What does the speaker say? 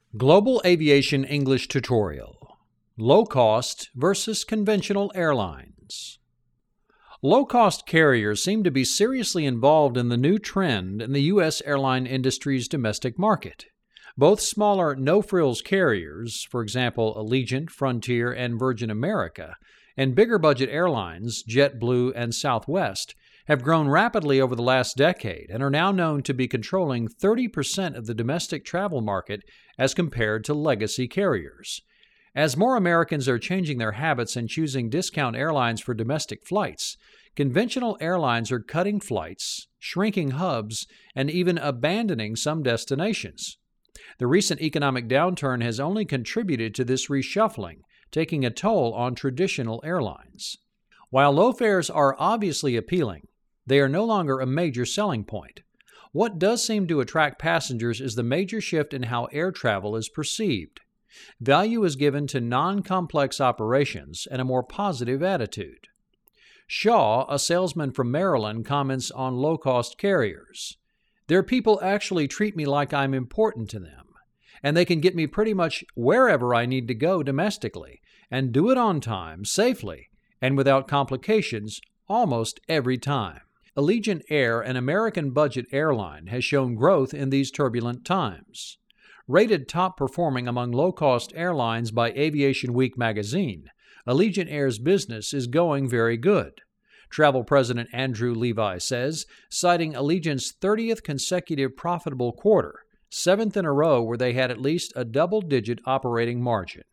Global Aviation English Tutorial: Low-cost versus conventional airlines. Low-cost carriers seem to be seriously involved in the new trend in the U.S. airline industry's domestic market. Both smaller no-frills carriers, for example Allegiant, Frontier, and Virgin America, and bigger budget airlines, JetBlue and Southwest, have grown rapidly over the last decade and are now known to be controlling 30% of the domestic travel market as compared to legacy carriers. As more Americans are changing their habits and choosing discount airlines for domestic flights, conventional airlines are cutting flights, shrinking hubs, and even abandoning some destinations. The recent economic downturn has only contributed to this reshuffling, taking a toll on traditional airlines. While low fares are obviously appealing, they are no longer a major selling point. What does seem to attract passengers is the major shift in how air travel is perceived. Value is given to non-complex operations and a more positive attitude. Shaw, a salesman from Maryland, comments on low-cost carriers. "Their people actually treat me like I'm important to them, and they can get me pretty much wherever I need to go domestically, and do it on time, safely, and without complications almost every time." Allegiant Air, an American budget airline, has shown growth in these turbulent times. Rated top performing among low-cost airlines by Aviation Week magazine, Allegiant Air's business is going very good. Travel President Andrew Levi says, citing Allegiant's 30th consecutive profitable quarter, 7th in a row where they had at least a double-digit operating margin.